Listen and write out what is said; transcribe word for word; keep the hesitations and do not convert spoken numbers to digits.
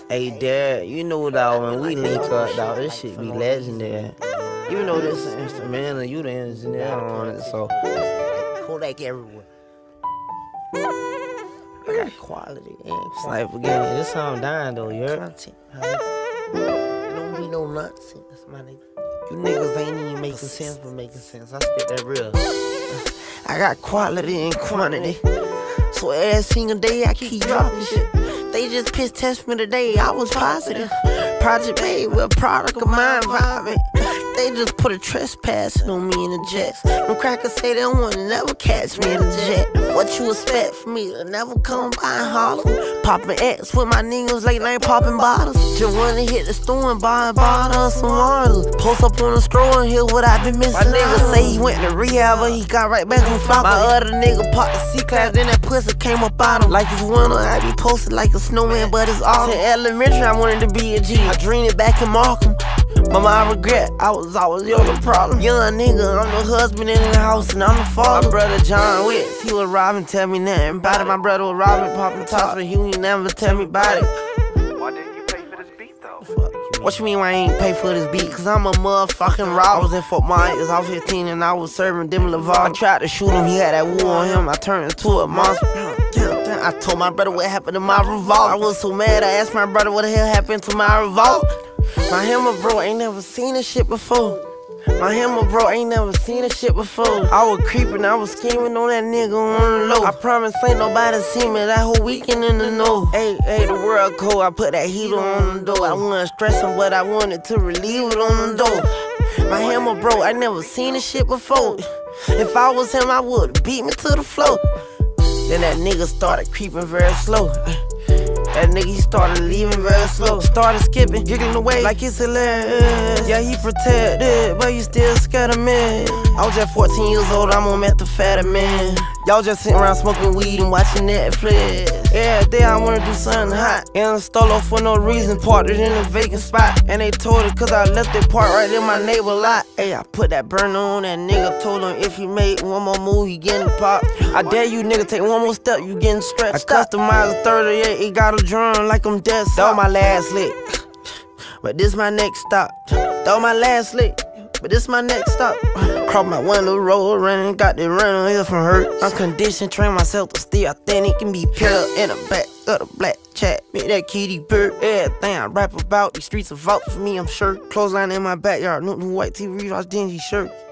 Hey, Dad, you know, dawg, when we link up, dawg, this shit be legendary. Even though this is an instrumental, you the engineer on it, so Kodak everywhere. I got quality and sniper game. This song dying though, you heard? Content, don't be no nonsense, my nigga. You niggas ain't even making sense for making sense. I spit that real. I got quality and quantity, so every single day I keep dropping shit. They just piss test me today, I was positive. Project made with a product of my environment. They just put a trespassing on me in the jets. Them crackers say they don't wanna never catch me in the jet. What you expect from me to never come by in Harlem? Poppin' X with my niggas late night popping bottles. Just wanna hit the store and buy a bottle of some water. Post up on the store and hear what I been missing. My nigga say he went to rehab but he got right back on flop. My other nigga popped the C-class, then that pussy came up out him. Like it's winter, I be posted like a snowman, but it's autumn. In elementary, I wanted to be a G. I dreamed it back in Markham. Mama, I regret, I was always your problem. Young nigga, I'm the husband in the house and I'm the father. My brother John Wicks, he was robbing, tell me nothing about it. My brother was robbing, popping tops, but he ain't never tell me about it. Why didn't you pay for this beat though? What you mean why I ain't pay for this beat? Cause I'm a motherfucking raw. I was in Fort Myers, I was fifteen and I was serving Demi Lovato. I tried to shoot him, he had that wool on him, I turned into a monster. I told my brother what happened to my revolver. I was so mad, I asked my brother what the hell happened to my revolver. My hammer bro ain't never seen this shit before. My hammer bro ain't never seen this shit before. I was creeping, I was scheming on that nigga on the low. I promise ain't nobody see me that whole weekend in the know. Hey, hey, the world cold, I put that heater on the door. I wasn't stressing, but I wanted to relieve it on the door. My hammer bro, I never seen this shit before. If I was him, I would've beat me to the floor. Then that nigga started creeping very slow. That nigga, he started leaving very slow. Started skipping, giggling away like it's hilarious. Yeah, he protected, but you still scared of me. I was just fourteen years old, I'm on methamphetamine. Y'all just sitting around smoking weed and watching Netflix. Every day I wanna do something hot. And I stole off for no reason, parked it in a vacant spot. And they told it cause I left it parked right in my neighbor lot. Hey, I put that burner on that nigga, told him if he made one more move, he getting popped. I dare you nigga, take one more step, you getting stretched. I customized a thirty-eight, it got a drum like I'm dead. That was my last lick, but this my next stop. That was my last lick, but this my next stop. Cross my window, roll running, got the rental here from hurt. I'm conditioned, train myself to stay authentic and be pure in the back of the black chat. Make that kitty bird, everything I rap about. These streets are vault for me, I'm sure. Clothesline in my backyard, new, new white T V, I was dingy shirt.